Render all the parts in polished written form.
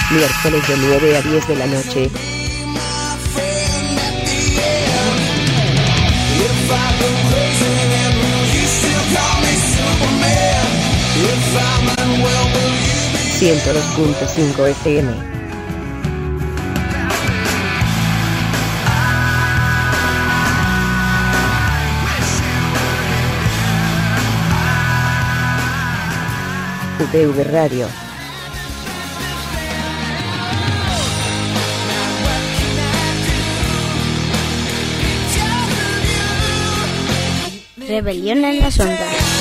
Miércoles de 9 a 10 de la noche. ...102.5 FM. UPV Radio. Rebelión en las ondas.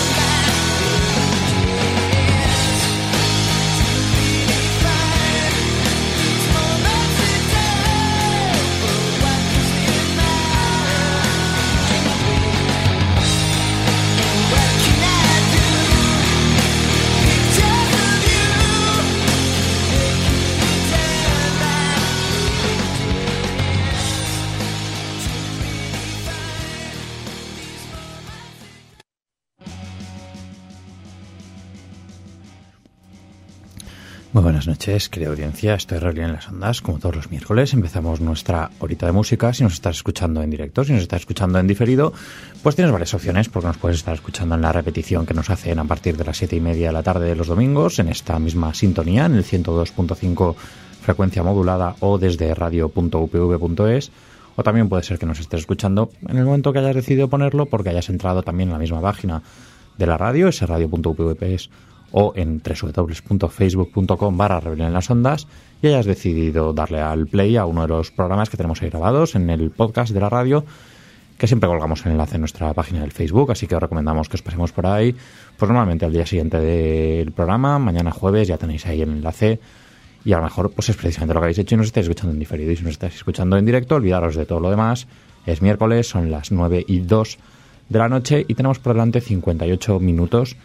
Muy buenas noches, querida audiencia. Estoy Rebelión en las ondas, como todos los miércoles. Empezamos nuestra horita de música. Si nos estás escuchando en directo, si nos estás escuchando en diferido, pues tienes varias opciones, porque nos puedes estar escuchando en la repetición que nos hacen a partir de las 7:30 de la tarde de los domingos, en esta misma sintonía, en el 102.5 frecuencia modulada, o desde radio.upv.es. O también puede ser que nos estés escuchando en el momento que hayas decidido ponerlo, porque hayas entrado también en la misma página de la radio, ese radio.upv.es, o en www.facebook.com/Rebelión en las ondas, y hayas decidido darle al play a uno de los programas que tenemos ahí grabados en el podcast de la radio, que siempre colgamos el enlace en nuestra página del Facebook, así que os recomendamos que os pasemos por ahí, pues normalmente al día siguiente del programa, mañana jueves, ya tenéis ahí el enlace, y a lo mejor pues es precisamente lo que habéis hecho y nos estáis escuchando en diferido, y si nos estáis escuchando en directo, olvidaros de todo lo demás. Es miércoles, son las 9:02 de la noche, y tenemos por delante 58 minutos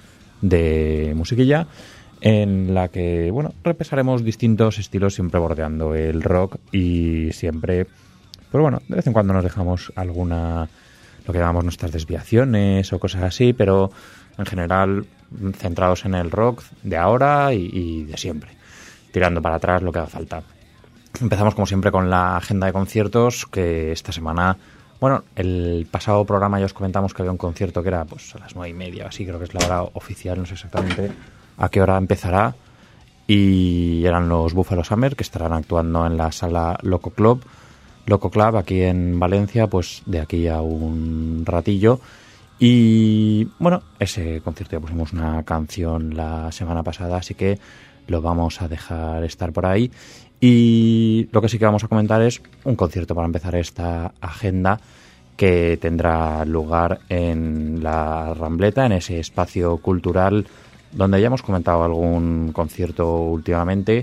de musiquilla en la que, bueno, repasaremos distintos estilos, siempre bordeando el rock, y siempre, pues bueno, de vez en cuando nos dejamos alguna, lo que llamamos nuestras desviaciones o cosas así, pero en general centrados en el rock de ahora y de siempre, tirando para atrás lo que haga falta. Empezamos como siempre con la agenda de conciertos, que esta semana, bueno, el pasado programa ya os comentamos que había un concierto que era pues a las 9:30, así creo que es la hora oficial, no sé exactamente a qué hora empezará, y eran los Buffalo Summer, que estarán actuando en la sala Loco Club aquí en Valencia, pues de aquí a un ratillo. Y bueno, ese concierto ya pusimos una canción la semana pasada, así que lo vamos a dejar estar por ahí. Y lo que sí que vamos a comentar es un concierto para empezar esta agenda, que tendrá lugar en la Rambleta, en ese espacio cultural donde ya hemos comentado algún concierto últimamente,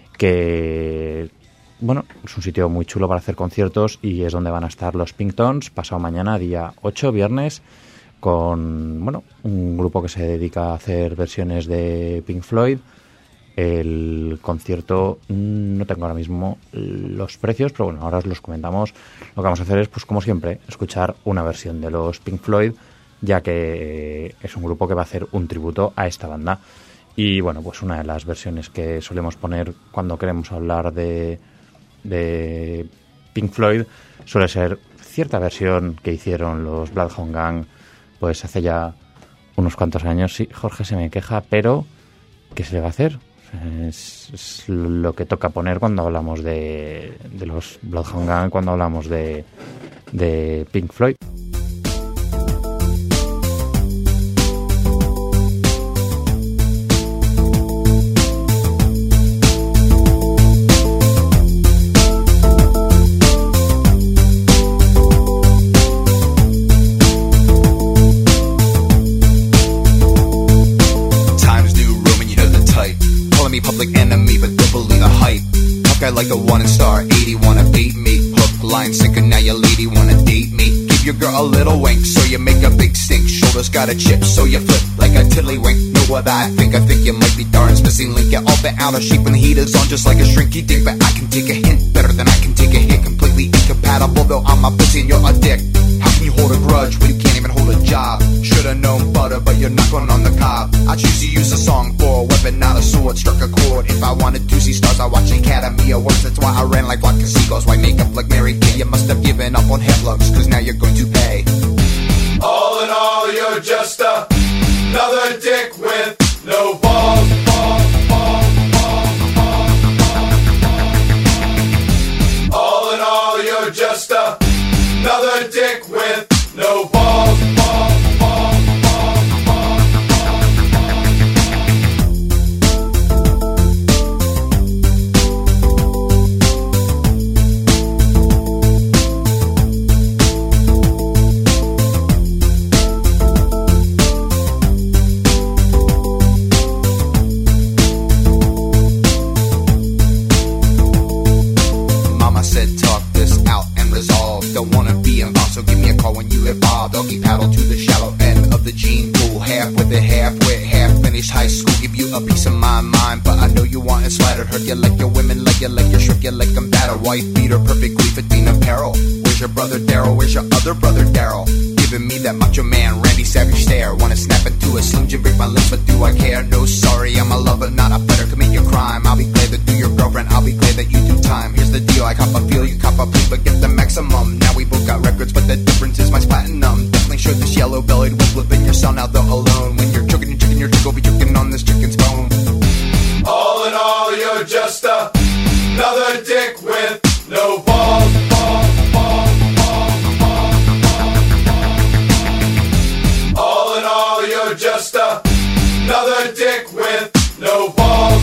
que, bueno, es un sitio muy chulo para hacer conciertos, y es donde van a estar los Pink Tones pasado mañana, día 8, viernes, con, bueno, un grupo que se dedica a hacer versiones de Pink Floyd. El concierto, no tengo ahora mismo los precios, pero bueno, ahora os los comentamos. Lo que vamos a hacer es, pues como siempre, escuchar una versión de los Pink Floyd, ya que es un grupo que va a hacer un tributo a esta banda. Y bueno, pues una de las versiones que solemos poner cuando queremos hablar de Pink Floyd suele ser cierta versión que hicieron los Bloodhound Gang, pues hace ya unos cuantos años. Sí, Jorge se me queja, pero ¿qué se le va a hacer? Es lo que toca poner cuando hablamos de los Bloodhound Gang, cuando hablamos de Pink Floyd. Like a one star, 80 wanna beat me. Hook, line, sinker, now your lady wanna date me. Give your girl a little wink, so you make a big stink. Shoulders got a chip, so you flip like a tiddlywink. Know what I think you might be darn missing link. Get all bent out of shape when the heat is on, just like a shrinky dink. But I can take a hint better than I can take a hit. Completely incompatible, though I'm a pussy and you're a dick. How can you hold a grudge when you can't even hold a job? Should've known butter, but you're not going on the cob. I choose to use a song for a weapon, not a sword. Struck a chord If I wanted to see stars, I watch Academy Awards. That's why I ran like vodka seagulls. White makeup like Mary Kay. You must have given up on head looks, cause now you're going to pay. All in all, you're just another dick with no balls. All in all, you're just another dick with no balls. Don't wanna be involved, so give me a call when you evolve. Doggy paddle to the shallow end of the gene pool. Half with it, half wet, half finished high school. Give you a piece of my mind, but I know you want it splattered. Hurt you like your women, like you like your shrimp, you like them battered. White beater, perfectly fitting apparel. Where's your brother Daryl? Where's your other brother Daryl? Giving me that macho man, Randy Savage stare. Wanna snap into a Slim Jim, break my lips, but do I care? No, sorry, I'm a lover, not a fighter. Commit your crime, I'll be glad to do your girlfriend. I'll be glad that you do time. Here's the deal, I cop a feel, you cop a plea, but get the maximum. Now we both got records, but the difference is mine's platinum. Definitely show this yellow-bellied with flipping your son out the alone. When you're choking your chicken, your chick will be choking on this chicken's bone. All in all, you're just another dick with no balls. All in all, you're just another dick with no balls.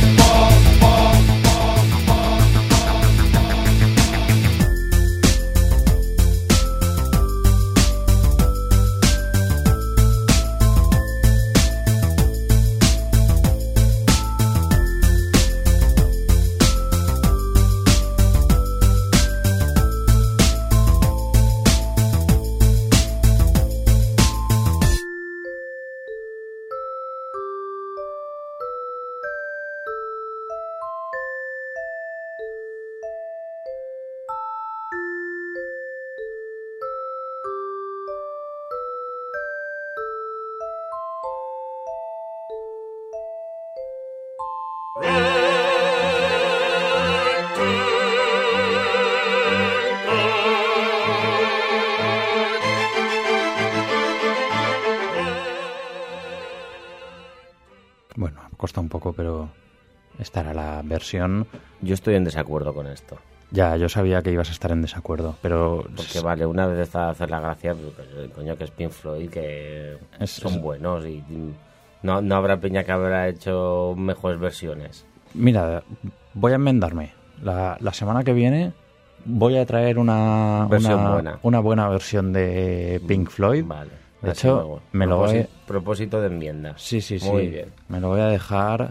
Bueno, cuesta un poco, pero esta era la versión. Yo estoy en desacuerdo con esto. Ya, yo sabía que ibas a estar en desacuerdo, pero... Porque vale, una vez está a hacer la gracia, pues, coño, que es Pink Floyd, que son buenos y no habrá peña que habrá hecho mejores versiones. Mira, voy a enmendarme. La semana que viene voy a traer una buena versión de Pink Floyd. Vale. De hecho, me lo voy... Propósito de enmienda. Sí. Muy bien. Me lo voy a dejar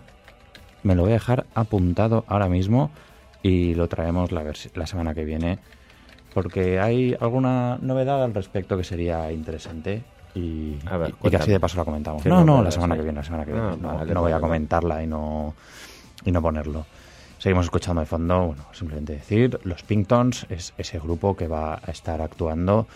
apuntado ahora mismo y lo traemos la semana que viene, porque hay alguna novedad al respecto que sería interesante y que así de paso la comentamos. No, la semana que viene. No voy a comentarla y no ponerlo. Seguimos escuchando de fondo, bueno, simplemente decir, los Pinktones es ese grupo que va a estar actuando,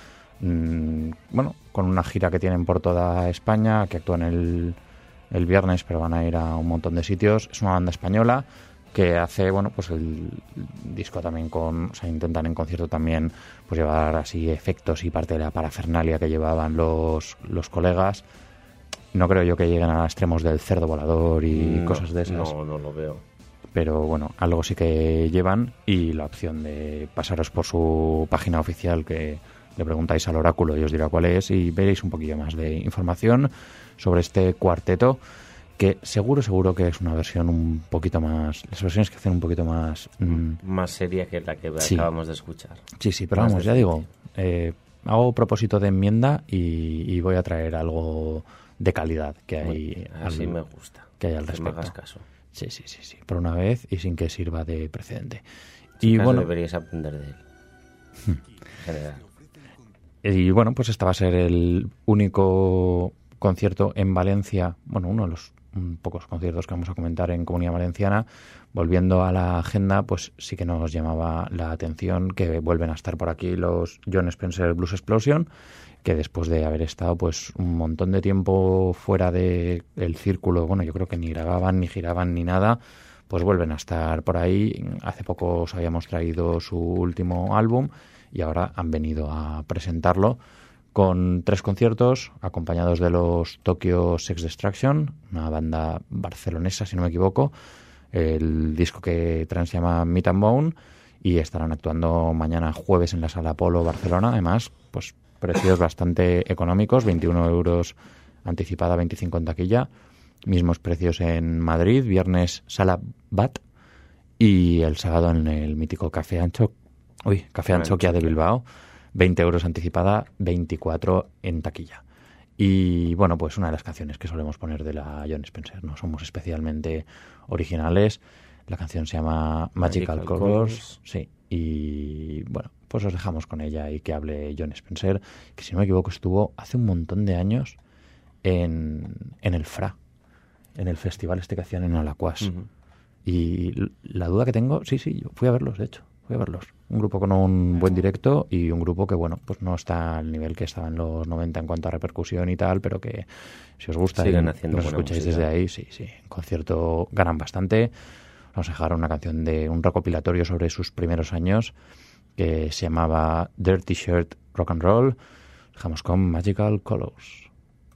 con una gira que tienen por toda España, que actúan el viernes, pero van a ir a un montón de sitios. Es una banda española que hace, pues el disco también intentan en concierto también pues llevar así efectos y parte de la parafernalia que llevaban los colegas. No creo yo que lleguen a extremos del cerdo volador y cosas de esas. No lo veo. Pero bueno, algo sí que llevan, y la opción de pasaros por su página oficial, que le preguntáis al oráculo y os dirá cuál es, y veréis un poquillo más de información sobre este cuarteto, que seguro que es una versión un poquito más... Las versiones que hacen un poquito más... más seria que la que acabamos de escuchar. Sí, pero vamos, ya digo, hago propósito de enmienda y voy a traer algo de calidad que hay. Así me gusta. Que hay al respecto. Que me hagas caso. Sí, por una vez y sin que sirva de precedente. Y bueno, deberías aprender de él. En general. Y bueno, pues este va a ser el único concierto en Valencia, uno de los pocos conciertos que vamos a comentar en Comunidad Valenciana. Volviendo a la agenda, pues sí que nos llamaba la atención que vuelven a estar por aquí los John Spencer Blues Explosion, que después de haber estado pues un montón de tiempo fuera del círculo, yo creo que ni grababan, ni giraban, ni nada, pues vuelven a estar por ahí. Hace poco os habíamos traído su último álbum y ahora han venido a presentarlo con 3 conciertos acompañados de los Tokyo Sex Destruction, una banda barcelonesa, si no me equivoco. El disco que traen se llama Meat and Bone y estarán actuando mañana jueves en la Sala Apolo Barcelona. Además, pues precios bastante económicos, 21 euros anticipada, 25 en taquilla. Mismos precios en Madrid, viernes Sala Bat y el sábado en el mítico Café Anchoquia de Bilbao, 20 euros anticipada, 24 en taquilla. Y bueno, pues una de las canciones que solemos poner de la Jon Spencer, no somos especialmente originales. La canción se llama Magical Colors. Sí, y bueno, pues os dejamos con ella y que hable Jon Spencer, que si no me equivoco estuvo hace un montón de años en el FRA, en el festival que hacían en Alacuas. Uh-huh. Y la duda que tengo, sí, yo fui a verlos, de hecho. Un grupo con un buen directo y un grupo que, bueno, pues no está al nivel que estaba en los 90 en cuanto a repercusión y tal, pero que si os gusta y nos escucháis música desde ahí, sí, en concierto ganan bastante. Nos dejaron una canción de un recopilatorio sobre sus primeros años que se llamaba Dirty Shirt Rock and Roll. Dejamos con Magical Colors.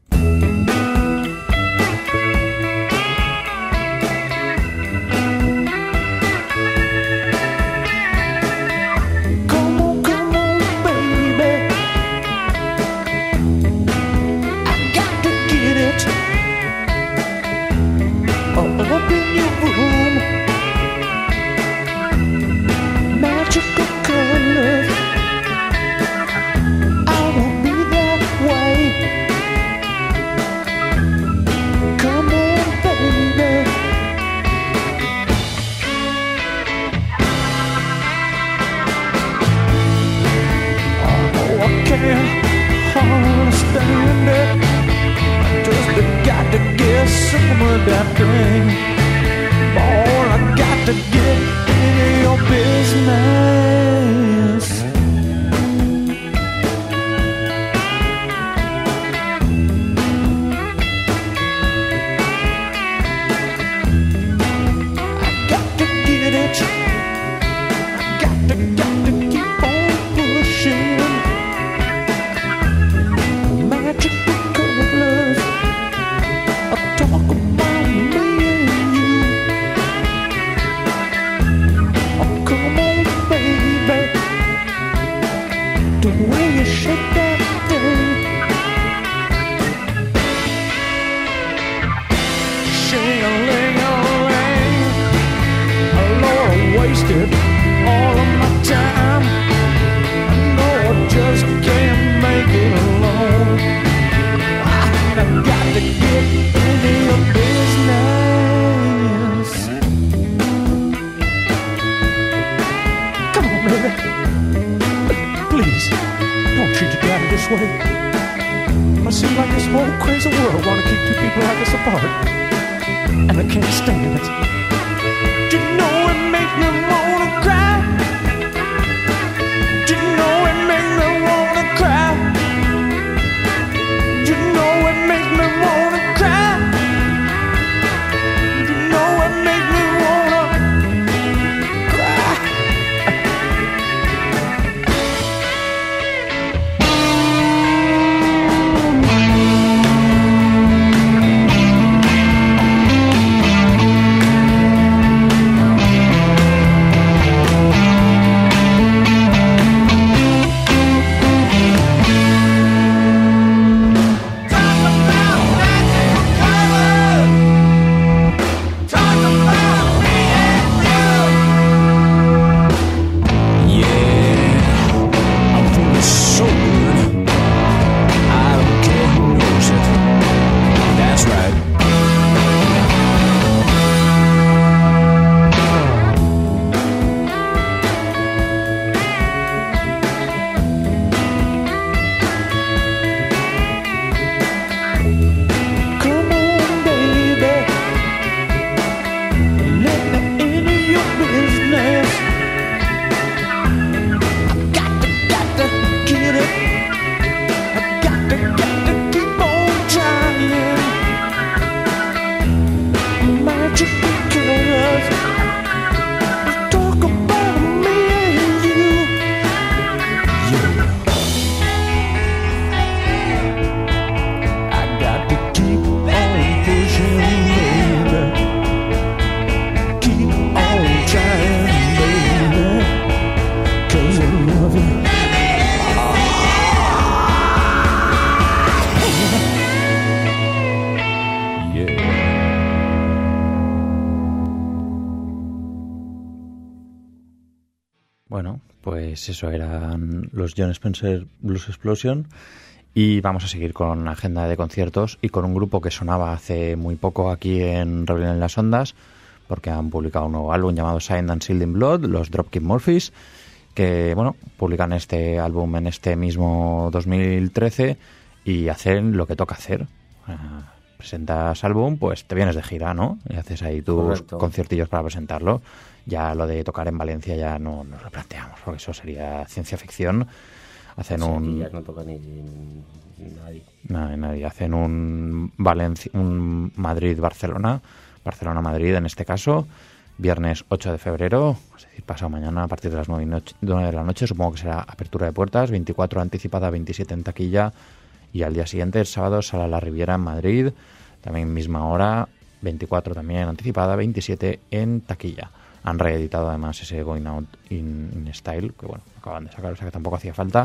Some of that thing, boy, I got to get into your business. I got to get it. I got to keep on pushing. Magical colors. Talk about me and you. Oh, come on, baby. The way you shake that thing. Shing-a-ling-a-ling. Lord, I wasted all of my time. I know I just can't make it alone. I got to get into your business. Come on, baby. Please, don't treat your daddy this way. I seem like this whole crazy world want to keep two people like us apart, and I can't stand it. Do you know it makes me wanna cry? Do you know it makes me wanna cry? You know it makes me wanna cry. You know it makes me wanna cry. Bueno, pues eso eran los Jon Spencer Blues Explosion. Y vamos a seguir con agenda de conciertos y con un grupo que sonaba hace muy poco aquí en Rebelión en las Ondas, porque han publicado un nuevo álbum llamado Signed and Sealed in Blood, los Dropkick Murphys, que bueno, publican este álbum en este mismo 2013 y hacen lo que toca hacer. Presentas álbum, pues te vienes de gira, ¿no? Y haces ahí tus Correcto. conciertillos para presentarlo. Ya lo de tocar en Valencia ya no nos lo planteamos, porque eso sería ciencia ficción. Hacen Sí, aquí un... ya no toca ni nadie. Nadie. Hacen un Madrid-Barcelona, Barcelona-Madrid en este caso, viernes 8 de febrero, es decir, pasado mañana a partir de las 9 de la noche, supongo que será apertura de puertas, 24 anticipada, 27 en taquilla, y al día siguiente, el sábado, Sala La Riviera en Madrid, también misma hora, 24 también anticipada, 27 en taquilla. Han reeditado además ese Going Out in Style, que bueno, acaban de sacar, o sea que tampoco hacía falta.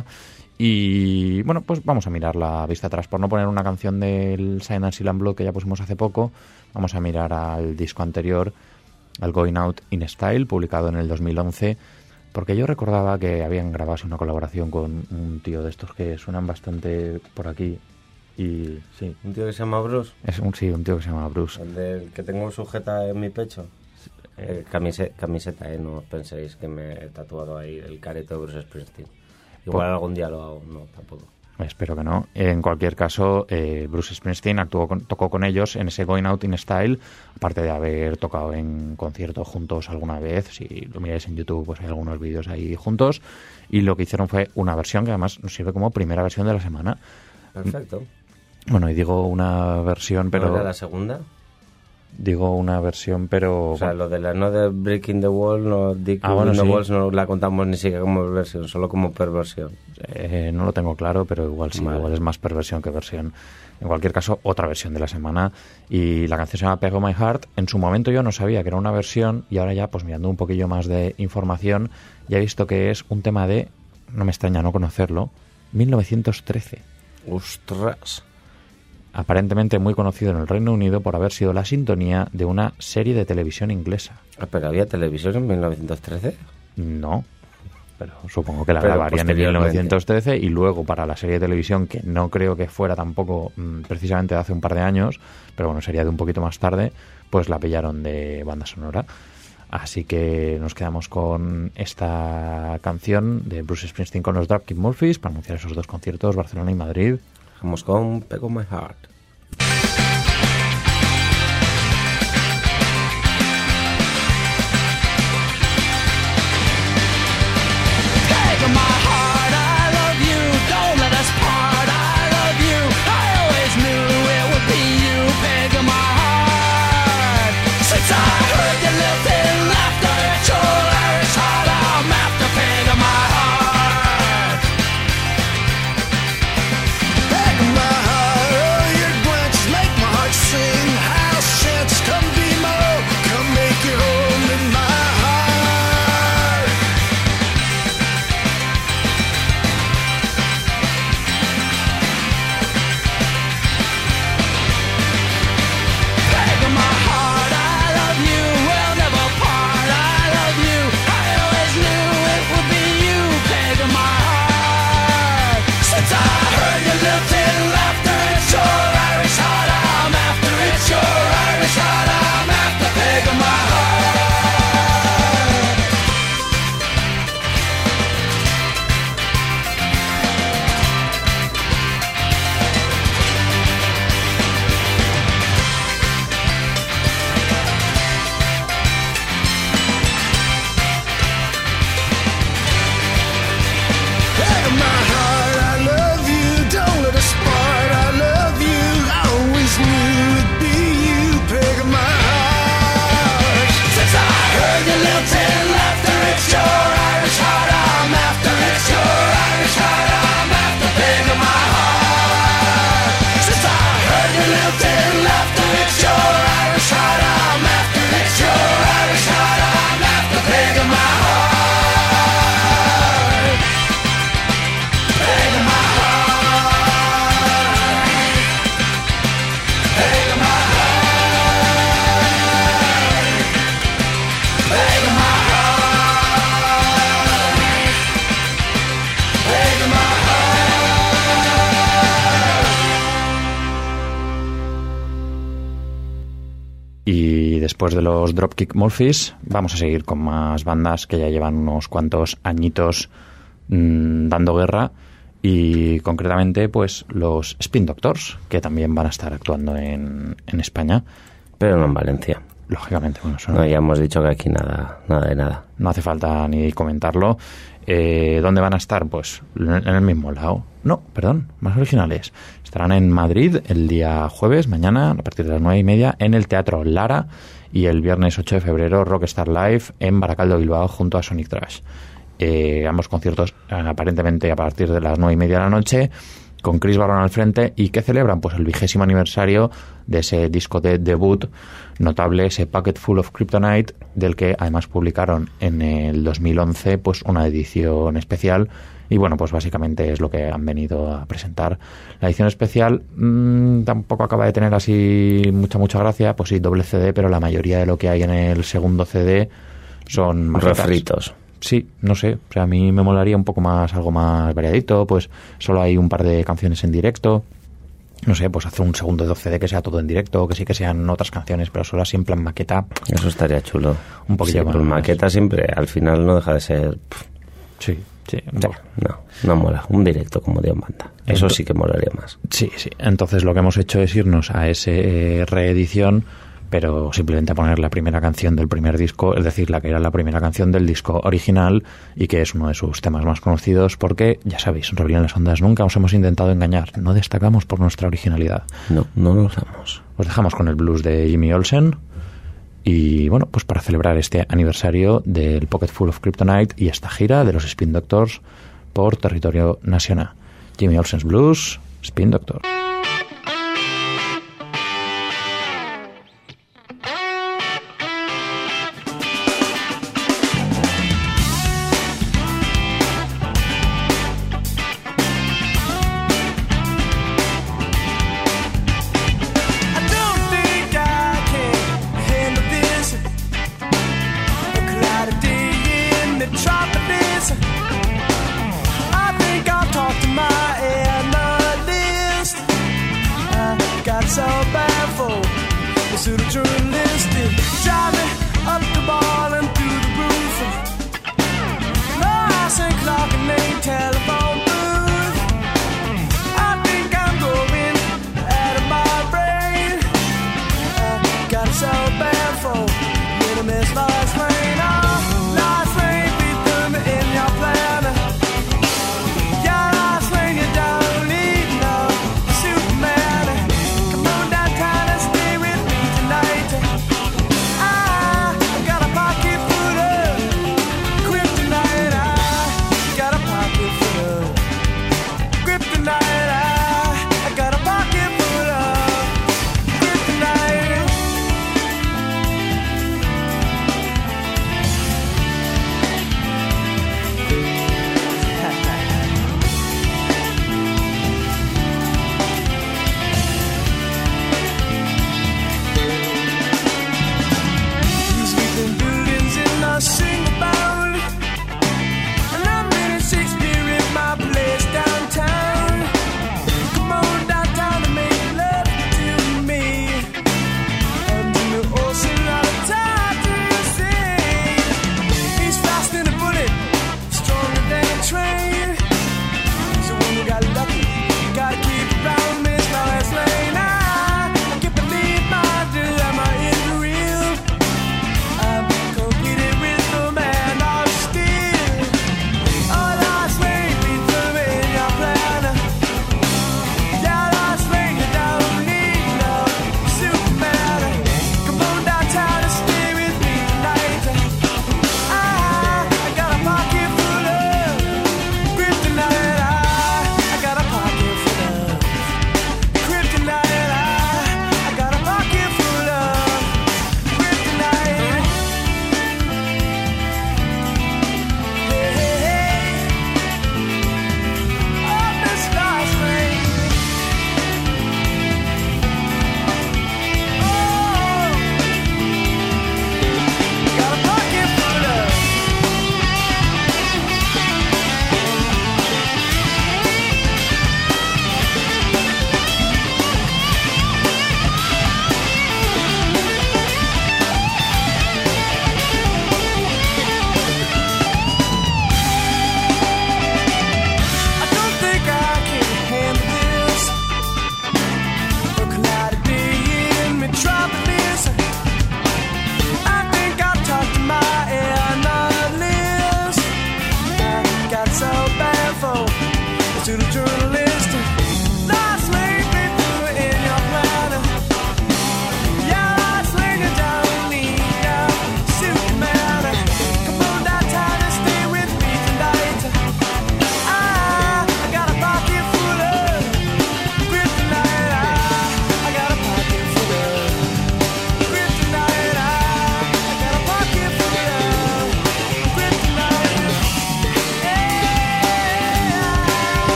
Y bueno, pues vamos a mirar la vista atrás. Por no poner una canción del Signed and Sealed in Blood que ya pusimos hace poco, vamos a mirar al disco anterior, al Going Out in Style, publicado en el 2011, porque yo recordaba que habían grabado una colaboración con un tío de estos que suenan bastante por aquí. Y sí, ¿Un tío que se llama Bruce? un tío que se llama Bruce. ¿El del que tengo sujeta en mi pecho? Camiseta, no os penséis que me he tatuado ahí el careto de Bruce Springsteen. Igual algún día lo hago, no, tampoco. Espero que no. En cualquier caso, Bruce Springsteen tocó con ellos en ese Going Out in Style, aparte de haber tocado en conciertos juntos alguna vez. Si lo miráis en YouTube, pues hay algunos vídeos ahí juntos. Y lo que hicieron fue una versión que además nos sirve como primera versión de la semana. Perfecto. Bueno, y digo una versión, pero... ¿No era la segunda? Digo una versión, pero... O sea, lo de la no de Breaking the Wall, no Dick bueno, the sí. Walls, no la contamos ni siquiera como versión, solo como perversión. No lo tengo claro, pero igual sí, Vale. igual es más perversión que versión. En cualquier caso, otra versión de la semana. Y la canción se llama Peg on My Heart. En su momento yo no sabía que era una versión y ahora ya, pues mirando un poquillo más de información, ya he visto que es un tema de, no me extraña no conocerlo, 1913. ¡Ostras! Aparentemente muy conocido en el Reino Unido por haber sido la sintonía de una serie de televisión inglesa. ¿Pero había televisión en 1913? No, pero supongo que la Pero grabarían en posteriormente. 1913 y luego para la serie de televisión, que no creo que fuera tampoco precisamente de hace un par de años, pero bueno, sería de un poquito más tarde, pues la pillaron de banda sonora. Así que nos quedamos con esta canción de Bruce Springsteen con los Dropkick Murphys para anunciar esos dos conciertos, Barcelona y Madrid. Vamos con Peg on My Heart. Peg on my heart, I love you. Don't let us part, I love you. I always knew it would be you. Peg on my heart. Since I heard your little thin laughter, it's your Irish heart. I'm after peg on my heart. Peg on my heart, oh, you're después de los Dropkick Murphys, vamos a seguir con más bandas que ya llevan unos cuantos añitos dando guerra, y concretamente pues los Spin Doctors, que también van a estar actuando en España. Pero no en Valencia. Lógicamente, bueno, eso no, ya hemos dicho que aquí nada de nada. No hace falta ni comentarlo. ¿Dónde van a estar? Pues en el mismo lado. No, perdón, más originales. Estarán en Madrid el día jueves, mañana, a partir de las 9:30, en el Teatro Lara, y el viernes 8 de febrero, Rockstar Live en Baracaldo, Bilbao, junto a Sonic Trash. Ambos conciertos aparentemente a partir de las 9:30 de la noche, con Chris Barron al frente, y que celebran pues el 20º aniversario de ese disco de debut notable, ese Pocket Full of Kryptonite, del que además publicaron en el 2011 pues una edición especial. Y bueno, pues básicamente es lo que han venido a presentar. La edición especial tampoco acaba de tener así mucha gracia. Pues sí, doble CD, pero la mayoría de lo que hay en el segundo CD son refritos. Sí, no sé, o sea, a mí me molaría un poco más, algo más variadito. Pues solo hay un par de canciones en directo. No sé, pues hacer un segundo de CD que sea todo en directo, que sí que sean otras canciones, pero solo así en plan maqueta. Eso estaría chulo. Un poquillo más. Pues maqueta siempre, al final no deja de ser... Sí. No mola. Un directo como Dios manda. Eso sí que molaría más. Sí. Entonces lo que hemos hecho es irnos a ese reedición, pero simplemente a poner la primera canción del primer disco, es decir, la que era la primera canción del disco original y que es uno de sus temas más conocidos, porque, ya sabéis, en Rebelión en las Ondas nunca os hemos intentado engañar, no destacamos por nuestra originalidad. No lo usamos. Os dejamos con el blues de Jimmy Olsen, y bueno, pues para celebrar este aniversario del Pocket Full of Kryptonite y esta gira de los Spin Doctors por territorio nacional. Jimmy Olsen's Blues, Spin Doctor. I think I'll talk to my analyst.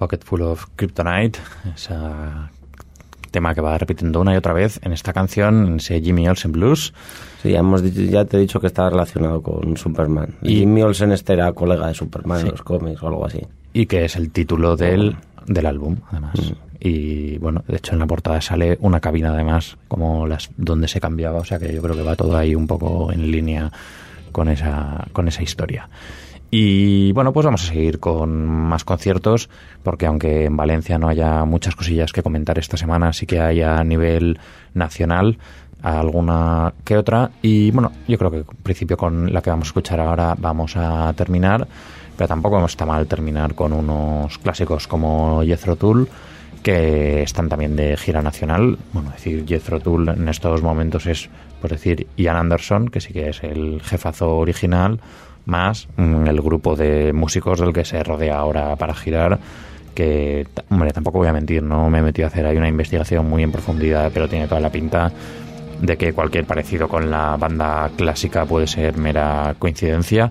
Pocket Full of Kryptonite, ese tema que va repitiendo una y otra vez en esta canción, ese Jimmy Olsen Blues. Sí, ya te he dicho que está relacionado con Superman. Y Jimmy Olsen era colega de Superman en los cómics o algo así. Y que es el título del álbum, además. Y bueno, de hecho en la portada sale una cabina además, como donde se cambiaba, o sea que yo creo que va todo ahí un poco en línea con esa historia. Y bueno, pues vamos a seguir con más conciertos, porque aunque en Valencia no haya muchas cosillas que comentar esta semana, sí que hay a nivel nacional alguna que otra. Y bueno, yo creo que en principio con la que vamos a escuchar ahora vamos a terminar, pero tampoco está mal terminar con unos clásicos como Jethro Tull, que están también de gira nacional. Bueno, decir Jethro Tull en estos momentos es, por decir, Ian Anderson, que sí que es el jefazo original, más el grupo de músicos del que se rodea ahora para girar, que, hombre, tampoco voy a mentir, no me he metido a hacer ahí una investigación muy en profundidad, pero tiene toda la pinta de que cualquier parecido con la banda clásica puede ser mera coincidencia.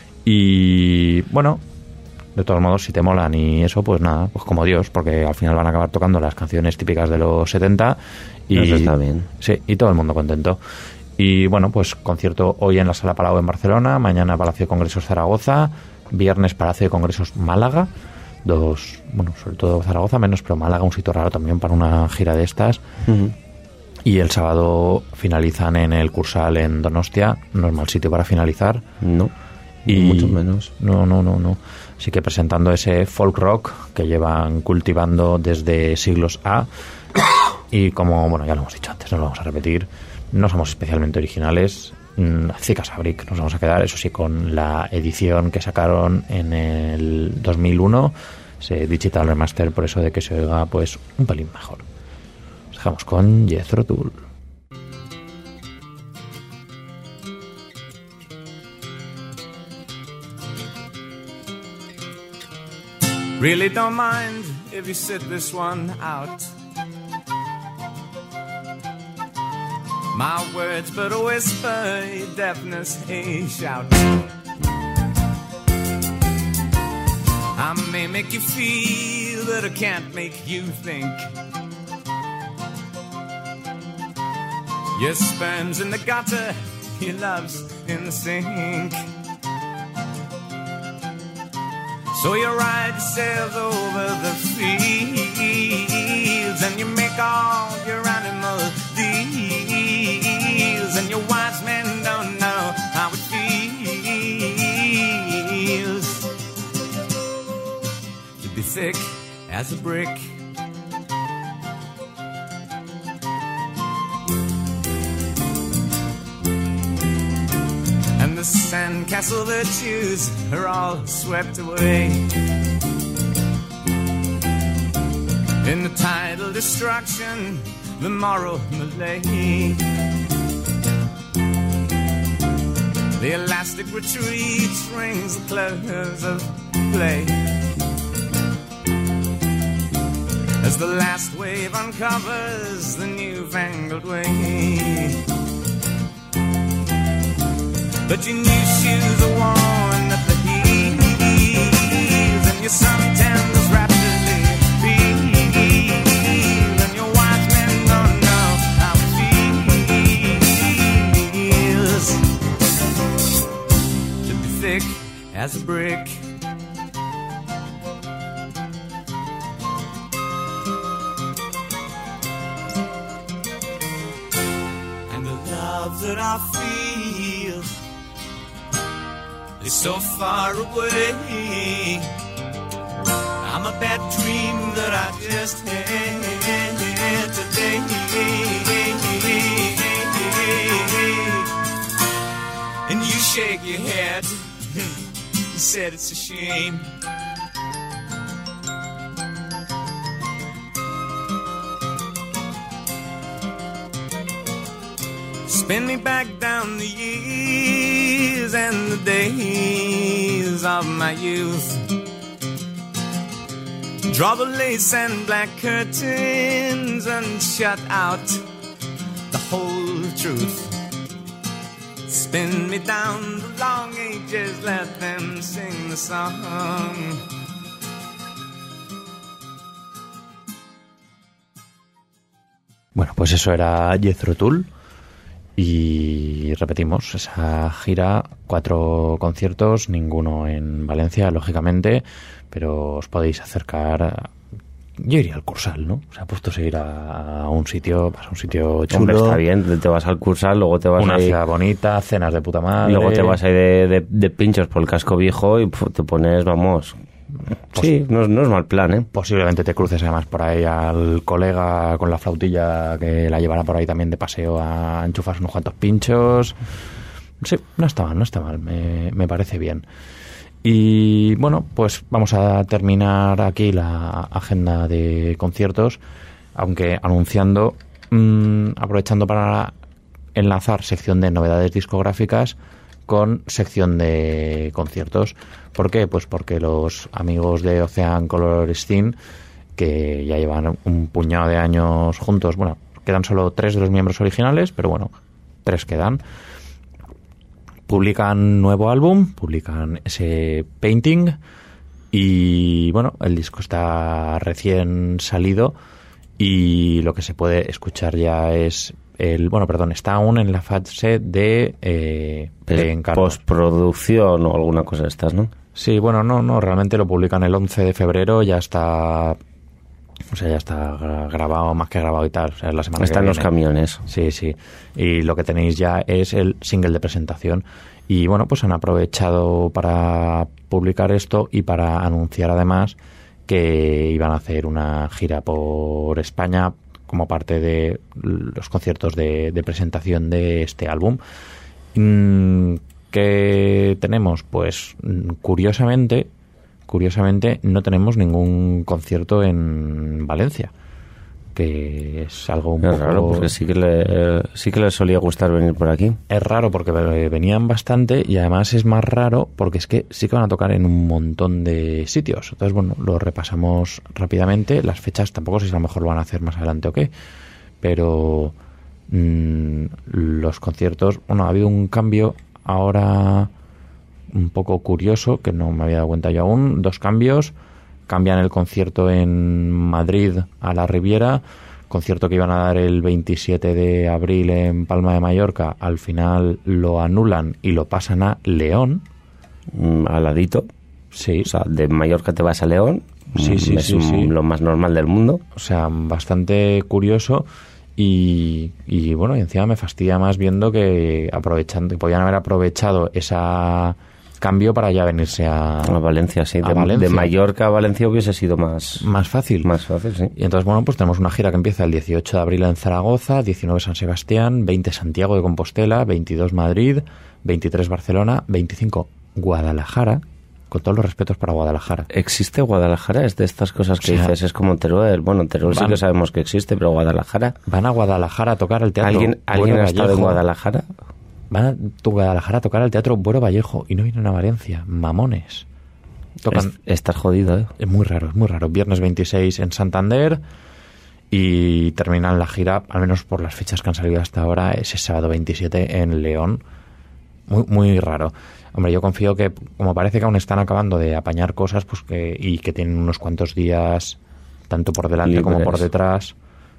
Y bueno, de todos modos, si te molan y eso, pues nada, pues como Dios, porque al final van a acabar tocando las canciones típicas de los 70 y eso está bien. Sí, y todo el mundo contento. Y bueno, pues concierto hoy en la Sala Palau en Barcelona, mañana Palacio de Congresos Zaragoza, viernes Palacio de Congresos Málaga, bueno, sobre todo Zaragoza menos, pero Málaga un sitio raro también para una gira de estas. Y el sábado finalizan en el Cursal en Donostia, no es mal sitio para finalizar. No, y mucho menos. No. Así que presentando ese folk rock que llevan cultivando desde siglos A. Y como, bueno, ya lo hemos dicho antes, no lo vamos a repetir, no somos especialmente originales. Cicas Fabric nos vamos a quedar, eso sí, con la edición que sacaron en el 2001, ese Digital Remaster, por eso de que se oiga pues un pelín mejor. Nos dejamos con Jethro Tull. Really don't mind if you sit this one out. My words but a whisper, your deafness a shout. I may make you feel, but I can't make you think. Your sperm's in the gutter, your love's in the sink. So you ride yourselves over the fields, and you make all your animal deals, and your wise men don't know how it feels to be thick as a brick. And the sandcastle virtues are all swept away in the tidal destruction, the moral malaise. The elastic retreat rings the close of play as the last wave uncovers the newfangled way. But your new shoes are worn at the heels, and your suntans rapidly peel, and your wise men don't know how it feels to be thick as a brick. And the love that I feel is so far away. I'm a bad dream that I just had today. And you shake your head, you said it's a shame. Spin me back down the years and the days of my youth. Draw the lace and black curtains and shut out the whole truth. Spin me down the long ages, let them sing the song. Bueno, pues eso era Jethro Tull. Y repetimos, esa gira, 4 conciertos, ninguno en Valencia, lógicamente, pero os podéis acercar. Yo iría al Cursal, ¿no? O sea, puestos a ir a un sitio, vas a un sitio chulo. Hombre, está bien, te vas al Cursal, luego te vas una ahí, ciudad bonita, cenas de puta madre. luego te vas ahí de pinchos por el casco viejo y te pones, vamos. Sí, no es mal plan, ¿eh? Posiblemente te cruces además por ahí al colega con la flautilla que la llevará por ahí también de paseo a enchufarse unos cuantos pinchos. Sí, no está mal, me parece bien. Y bueno, pues vamos a terminar aquí la agenda de conciertos, aunque anunciando, aprovechando para enlazar sección de novedades discográficas con sección de conciertos. ¿Por qué? Pues porque los amigos de Ocean Color Scene, que ya llevan un puñado de años juntos, bueno, quedan solo 3 de los miembros originales, pero bueno, 3 quedan, publican nuevo álbum, publican ese Painting, y bueno, el disco está recién salido y lo que se puede escuchar ya es está aún en la fase de encargo. Postproducción o alguna cosa de estas, ¿no? Sí, bueno, no, realmente lo publican el 11 de febrero, ya está, o sea, ya está grabado, más que grabado y tal, o sea, es la semana Están que los viene. camiones. Sí, y lo que tenéis ya es el single de presentación. Y bueno, pues han aprovechado para publicar esto y para anunciar además que iban a hacer una gira por España como parte de los conciertos de presentación de este álbum. ¿Qué tenemos? Pues curiosamente no tenemos ningún concierto en Valencia, que es algo un poco raro, porque sí que les solía gustar venir por aquí. Es raro porque venían bastante, y además es más raro porque es que sí que van a tocar en un montón de sitios. Entonces, bueno, lo repasamos rápidamente. Las fechas tampoco sé si a lo mejor lo van a hacer más adelante o qué, pero los conciertos, bueno, ha habido un cambio ahora un poco curioso que no me había dado cuenta yo aún. 2 cambios. Cambian el concierto en Madrid a la Riviera, concierto que iban a dar el 27 de abril en Palma de Mallorca, al final lo anulan y lo pasan a León. Al ladito. Sí. O sea, de Mallorca te vas a León. Sí. Lo más normal del mundo. O sea, bastante curioso. Y bueno, y encima me fastidia más viendo que podían haber aprovechado esa cambio para ya venirse a Valencia, sí. Valencia. De Mallorca a Valencia hubiese sido más fácil. Más fácil, sí. Y entonces, bueno, pues tenemos una gira que empieza el 18 de abril en Zaragoza, 19 San Sebastián, 20 Santiago de Compostela, 22 Madrid, 23 Barcelona, 25 Guadalajara, con todos los respetos para Guadalajara. ¿Existe Guadalajara? Es de estas cosas que dices, es como Teruel. Bueno, Teruel sí que sabemos que existe, pero Guadalajara... Van a Guadalajara a tocar el teatro ¿Alguien ha estado en Guadalajara? Van a Guadalajara a tocar el teatro Buero Vallejo y no vienen a Valencia. Mamones. Tocan... Estás jodido, ¿eh? Es muy raro. Viernes 26 en Santander y terminan la gira, al menos por las fechas que han salido hasta ahora, ese sábado 27 en León. Muy, muy raro. Hombre, yo confío que, como parece que aún están acabando de apañar cosas, pues y que tienen unos cuantos días, tanto por delante como por detrás,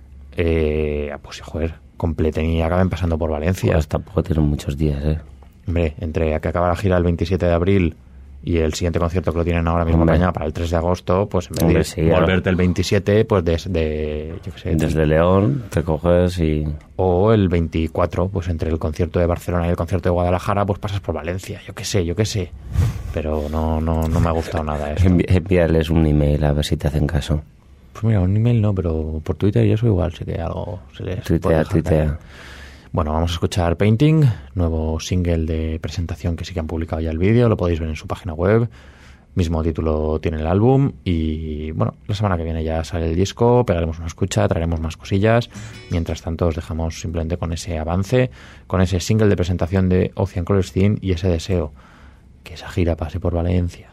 pues joder, completen y acaben pasando por Valencia. Pues tampoco tienen muchos días, ¿eh? Hombre, entre que acaba la gira el 27 de abril y el siguiente concierto que lo tienen ahora mismo mañana para el 3 de agosto, pues en vez de volverte el 27, pues yo qué sé, desde León te coges y... O el 24, pues entre el concierto de Barcelona y el concierto de Guadalajara, pues pasas por Valencia, yo qué sé. Pero no me ha gustado nada eso. Envíales un email a ver si te hacen caso. Pues mira, un email no, pero por Twitter y eso igual, sí que algo se les tuitea. Bueno, vamos a escuchar Painting, nuevo single de presentación que sí que han publicado ya el vídeo, lo podéis ver en su página web, mismo título tiene el álbum y bueno, la semana que viene ya sale el disco, pegaremos una escucha, traeremos más cosillas, mientras tanto os dejamos simplemente con ese avance, con ese single de presentación de Ocean Color Scene y ese deseo, que esa gira pase por Valencia.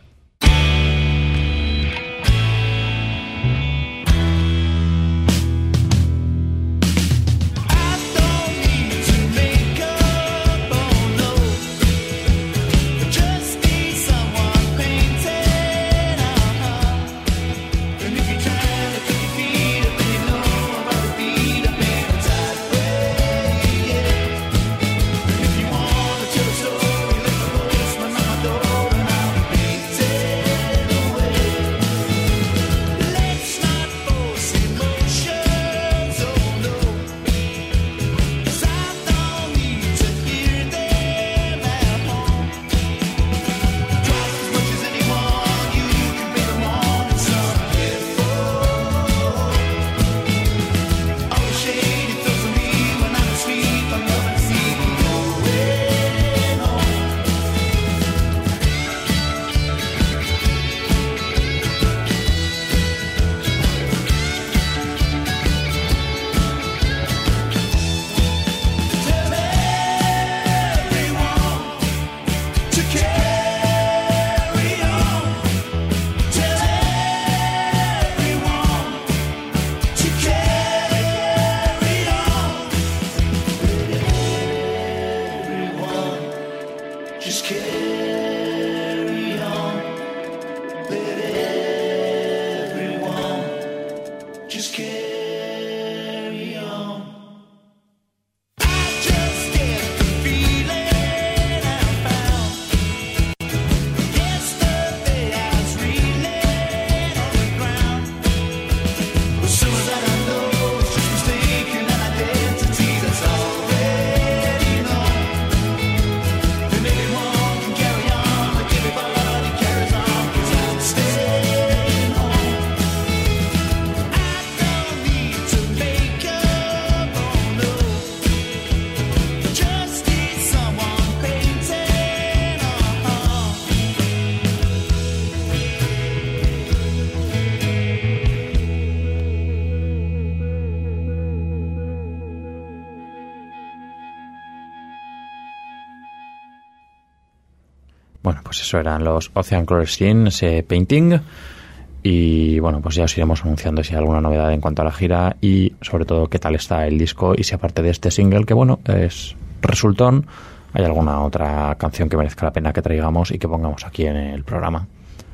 Bueno, pues eso eran los Ocean Crawler Scene, ese painting. Y bueno, pues ya os iremos anunciando si hay alguna novedad en cuanto a la gira y sobre todo qué tal está el disco y si aparte de este single, que bueno, es resultón, hay alguna otra canción que merezca la pena que traigamos y que pongamos aquí en el programa.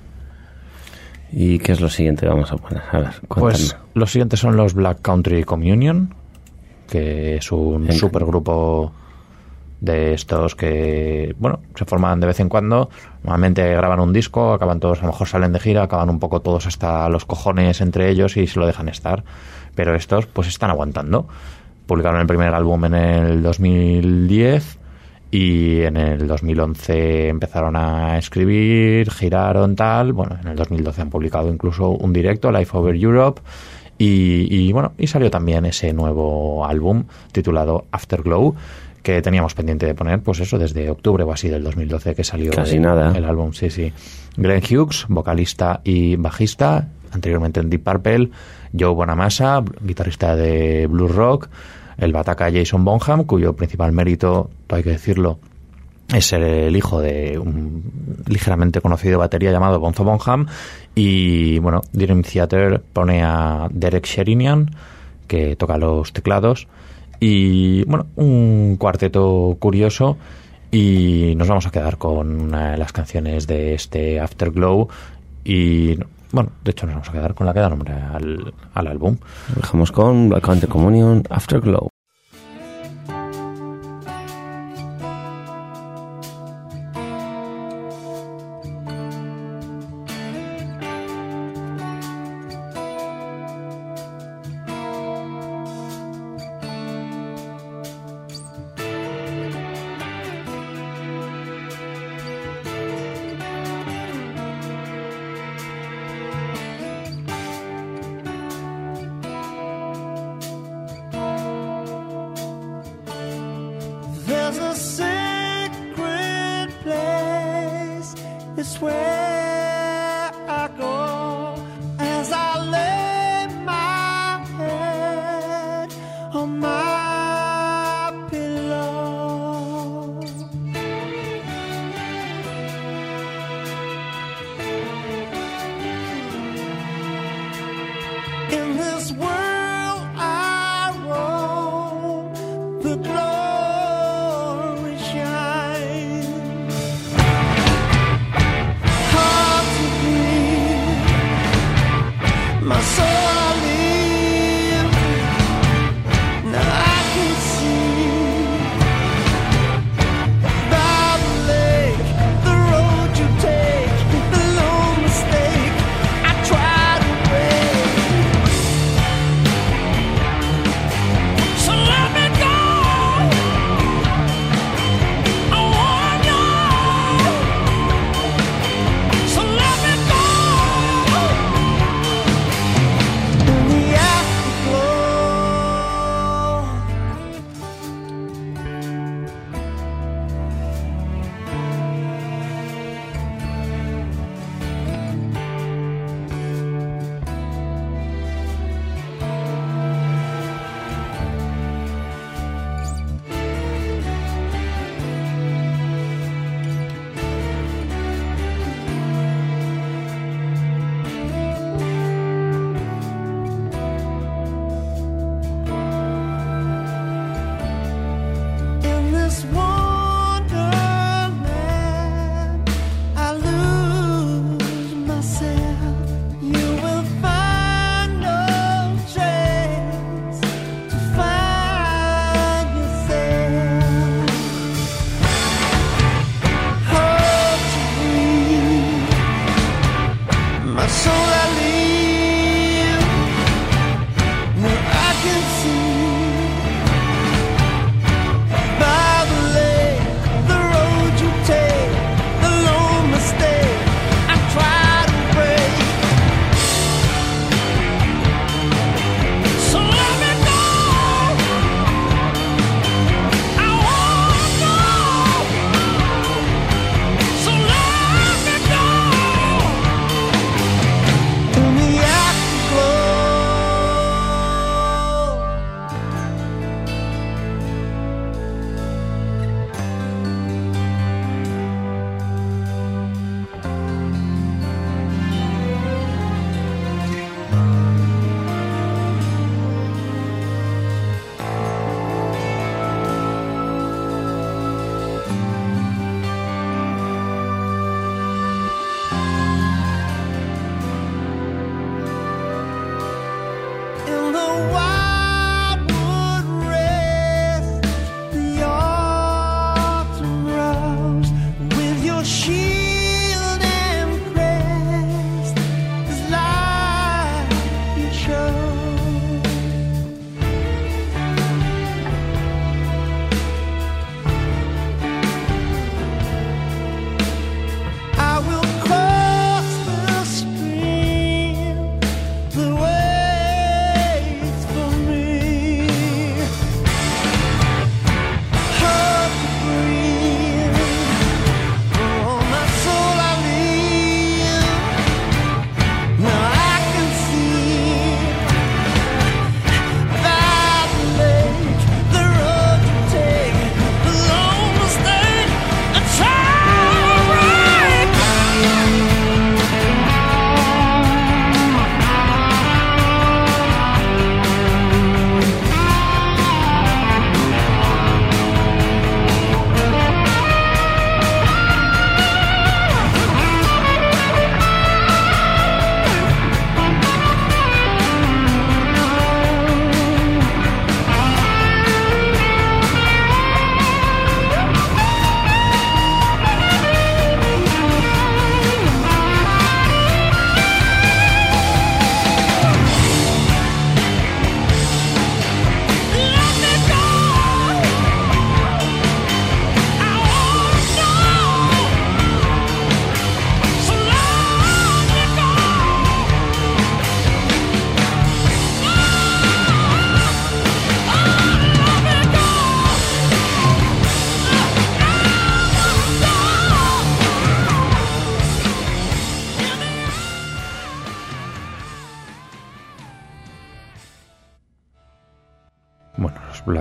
¿Y qué es lo siguiente que vamos a poner? A ver, cuéntame. Pues los siguientes son los Black Country Communion, que es un supergrupo de estos que, bueno, se forman de vez en cuando. Normalmente graban un disco, acaban todos, a lo mejor salen de gira, acaban un poco todos hasta los cojones entre ellos y se lo dejan estar. Pero estos, pues están aguantando. Publicaron el primer álbum en el 2010 y en el 2011 empezaron a escribir, giraron tal. Bueno, en el 2012 han publicado incluso un directo, Life Over Europe. Y bueno, y salió también ese nuevo álbum titulado Afterglow, que teníamos pendiente de poner, pues eso, desde octubre o así del 2012 que salió el álbum, sí. Glenn Hughes, vocalista y bajista, anteriormente en Deep Purple, Joe Bonamassa, guitarrista de blues rock, el bataca Jason Bonham, cuyo principal mérito, hay que decirlo, es ser el hijo de un ligeramente conocido batería llamado Bonzo Bonham, y bueno, Dream Theater pone a Derek Sherinian, que toca los teclados. Y bueno, un cuarteto curioso y nos vamos a quedar con una de las canciones de este Afterglow y bueno, de hecho nos vamos a quedar con la que da nombre al álbum. Dejamos con Black Country Communion, Afterglow.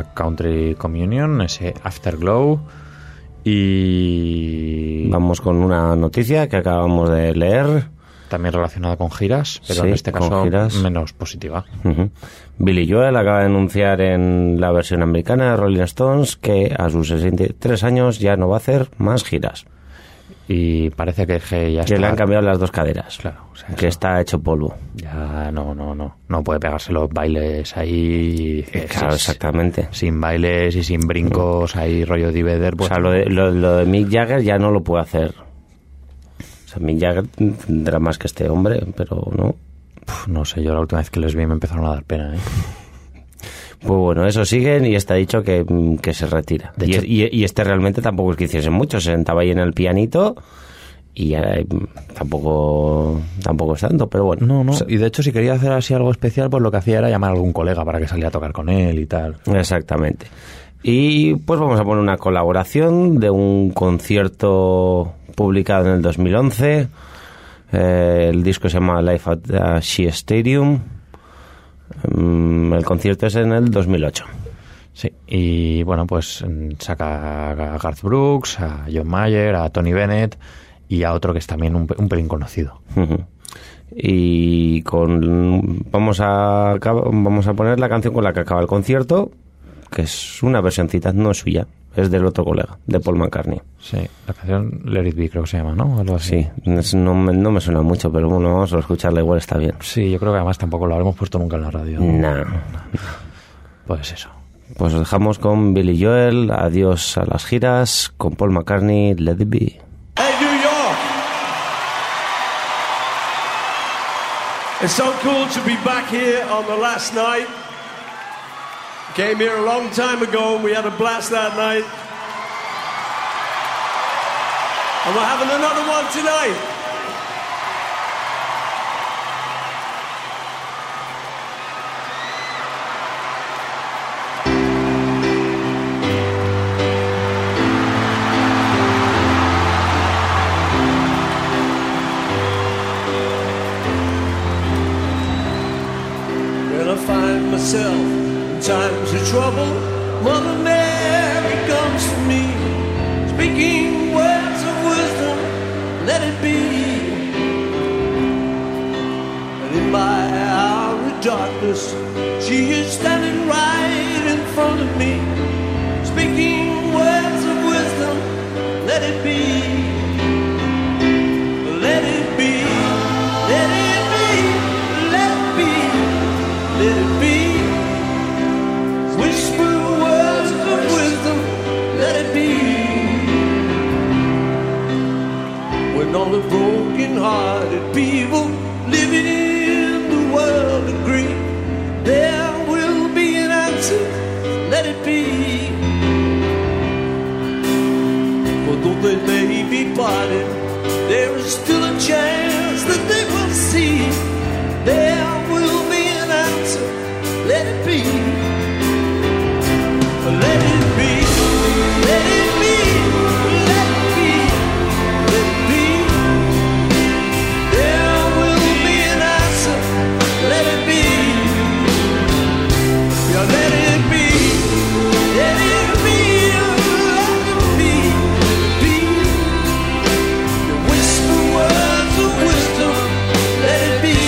Country Communion, ese Afterglow. Y vamos con una noticia que acabamos de leer. También relacionada con giras, pero Sí, en este caso giras. menos positiva. Uh-huh. Billy Joel acaba de anunciar en la versión americana de Rolling Stones que a sus 63 años ya no va a hacer más giras. Y parece que ya está. Que le han cambiado las dos caderas. Claro, o sea, que eso. está hecho polvo. Ya no puede pegarse los bailes ahí. Claro, exactamente. Sin bailes y sin brincos ahí rollo Diveder. Pues, O sea, lo de Mick Jagger ya no lo puede hacer. O sea, Mick Jagger tendrá más que este hombre, pero no. No sé, yo la última vez que les vi me empezaron a dar pena, ¿eh? Pues bueno, eso siguen y está dicho que se retira. De hecho, y este realmente tampoco es que hiciese mucho. Se sentaba ahí en el pianito y ya tampoco es tanto, pero bueno. No. O sea, Y de hecho, si quería hacer así algo especial, pues lo que hacía era llamar a algún colega para que saliera a tocar con él y tal. exactamente. Y pues vamos a poner una colaboración de un concierto publicado en el 2011. El disco se llama Live at Shea Stadium. El concierto es en el 2008. Sí, y bueno, pues saca a Garth Brooks, a John Mayer, a Tony Bennett y a otro que es también un pelín conocido. Uh-huh. Y vamos a poner la canción con la que acaba el concierto, que es una versioncita, no es suya, es del otro colega, de Paul McCartney. Sí, la canción Let It Be creo que se llama, ¿no? Algo así. Sí, no me suena mucho, pero bueno, vamos a escucharla, igual está bien. Sí, yo creo que además tampoco lo habremos puesto nunca en la radio. No. Pues eso. Pues os dejamos con Billy Joel, adiós a las giras, con Paul McCartney, Let It Be. Hey, New York! It's so cool to be back here on the last night. Came here a long time ago and we had a blast that night. And we're having another one tonight. When I find myself in times of trouble, Mother Mary comes to me, speaking words of wisdom, let it be. And in my hour of darkness, she is standing right in front of me, speaking words of wisdom, let it be. Let it be, let it be, let it be, let it be. Whisper words of wisdom, let it be. When all the broken-hearted people living in the world agree, there will be an answer, let it be. For though they may be parted, there is still a chance that they will see. There will be an answer, let it be. Let it be, let it be, let it be, let it be. There will be an answer, let it be. Yeah, let it be, let it be, let it be, be. The whisper words of wisdom, let it be.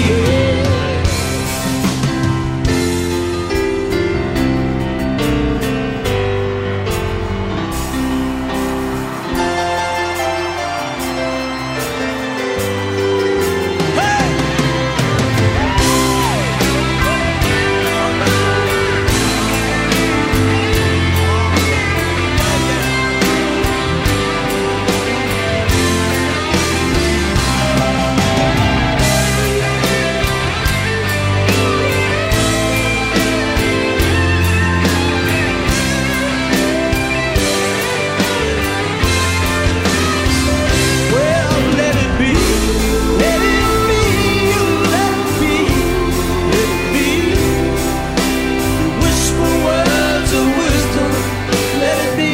Well, let it be, let it be, let it be, let it be. You whisper words of wisdom, let it be.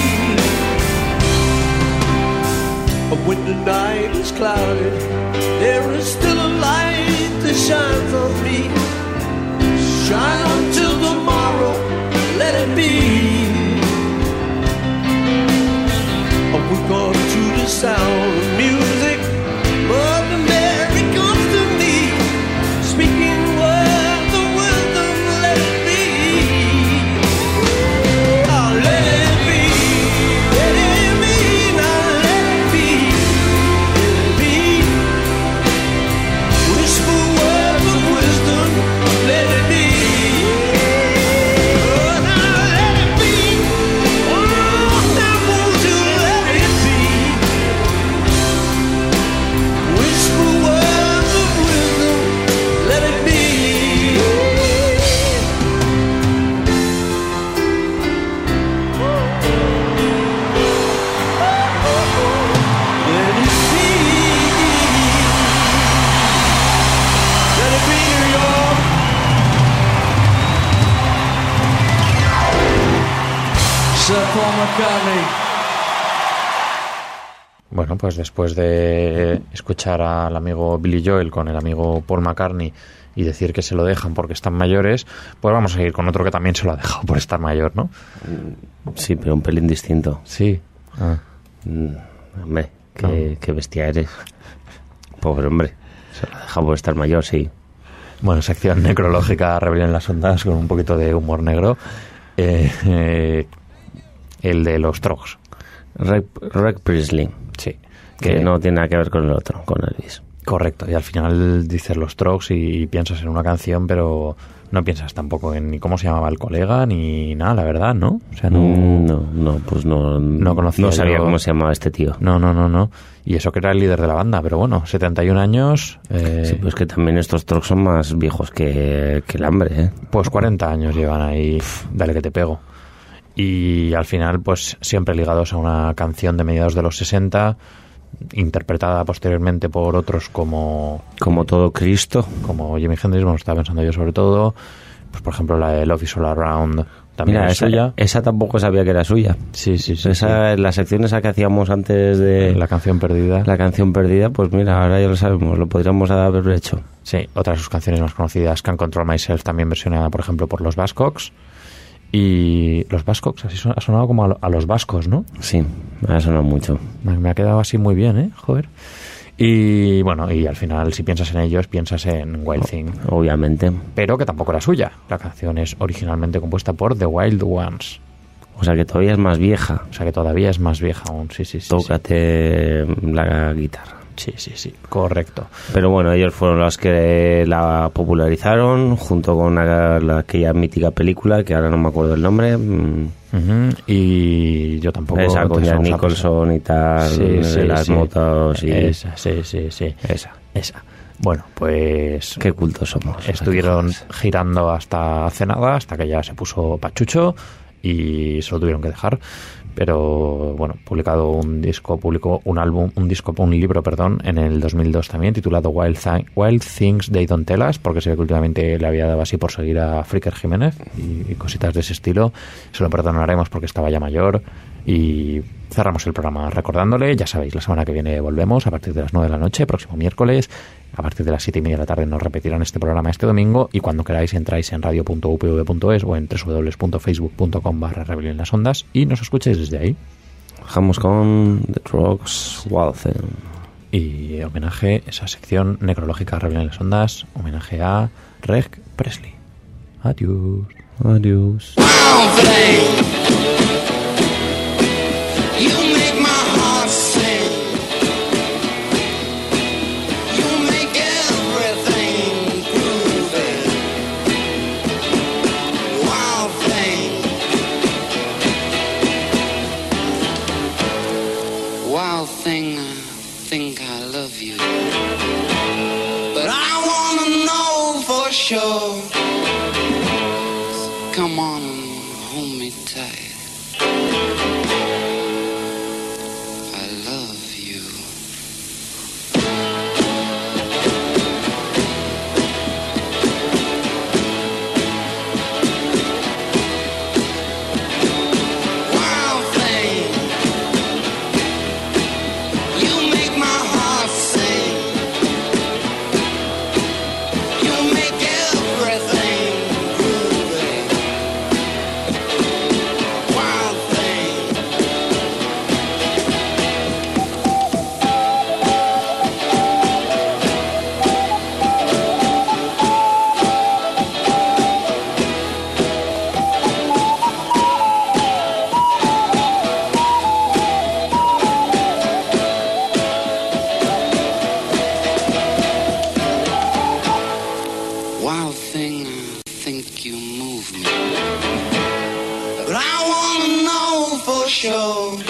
But when the night is clouded, there is still a light that shines on me. Shine until tomorrow, let it be. We go to the sound of music. Mother Mary comes to me, speaking words of wisdom. Let it be. Oh, let it be. Let it be. Now let it be. Let it be. Whisper words of wisdom. Let it be. Oh, now let it be. Oh, now won't you let it be. Whisper words of wisdom. Let it be. Let it be. Let it be, New York. Sir Paul McCartney. Bueno, pues después de escuchar al amigo Billy Joel con el amigo Paul McCartney y decir que se lo dejan porque están mayores, pues vamos a seguir con otro que también se lo ha dejado por estar mayor, ¿no? Sí, pero un pelín distinto. Sí. Ah. Hombre, qué bestia eres. Pobre hombre. Se lo ha dejado por estar mayor, sí. Bueno, sección necrológica Rebelión en las Ondas con un poquito de humor negro. El de los Trogs. Rick Priestley, Sí. que no tiene nada que ver con el otro, con Elvis. Correcto, y al final dices los Trogs y piensas en una canción, pero no piensas tampoco en ni cómo se llamaba el colega ni nada, la verdad, ¿no? O sea, Pues no conocía no sabía yo. cómo se llamaba este tío. No. Y eso que era el líder de la banda, pero bueno, 71 años. Sí, pues que también estos trucks son más viejos que el hambre, ¿eh? Pues 40 años llevan ahí, dale que te pego. Y al final, pues siempre ligados a una canción de mediados de los 60, interpretada posteriormente por otros como todo Cristo. Como Jimi Hendrix, bueno, estaba pensando yo sobre todo, pues por ejemplo la de Love Is All Around, también Mira, es suya. esa tampoco sabía que era suya. Sí. La sección esa que hacíamos antes de La canción perdida. la canción perdida, pues mira, ahora ya lo sabemos, lo podríamos haber hecho. Sí, otra de sus canciones más conocidas, Can't Control Myself, también versionada, por ejemplo, por los Buzzcocks. Y los Buzzcocks, así ha sonado como a los vascos, ¿no? Sí, me ha sonado mucho. Me ha quedado así muy bien, ¿eh? Joder. Y bueno, y al final, si piensas en ellos, piensas en Wild Thing. Obviamente. Pero que tampoco era suya. La canción es originalmente compuesta por The Wild Ones. O sea que todavía es más vieja. O sea que todavía es más vieja aún. Sí. Tócate la guitarra. Sí, correcto. Pero bueno, ellos fueron los que la popularizaron junto con aquella mítica película que ahora no me acuerdo el nombre. Y yo tampoco. Esa con Jack vamos a Nicholson y tal, de las motos y esa, sí. Esa. Bueno, pues qué cultos somos. estuvieron girando hasta hace nada, hasta que ya se puso pachucho y se lo tuvieron que dejar. Pero bueno, publicó un libro, en el 2002 también, titulado Wild Things They Don't Tell Us, porque se ve que últimamente le había dado así por seguir a Fricker Jiménez y cositas de ese estilo. Se lo perdonaremos porque estaba ya mayor. Y cerramos el programa recordándole, ya sabéis, la semana que viene volvemos a partir de las 9 de la noche, próximo miércoles. A partir de las 7:30 de la tarde nos repetirán este programa este domingo, y cuando queráis entráis en radio.upv.es o en www.facebook.com/Rebelión en las Ondas y nos escuchéis desde ahí. Bajamos con The Trogs, Wild Thing. Y homenaje, esa sección necrológica Rebelión en las Ondas, homenaje a Rick Priestley. Adiós. You make my heart sing. You make everything groovy. Wild thing. Wild thing, I think I love you. But I wanna know for sure. Come on and hold me tight. show.